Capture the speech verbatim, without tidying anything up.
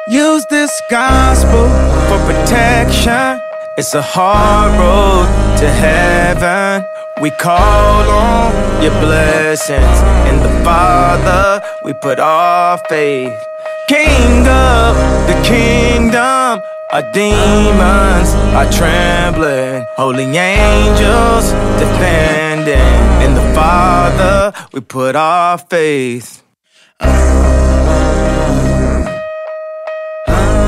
Use this gospel for protection. It's a hard road to heaven. We call on your blessings. In the Father, we put our faith. King of the kingdom, our demons are trembling. Holy angels defending. In the Father, we put our faith. Uh, uh.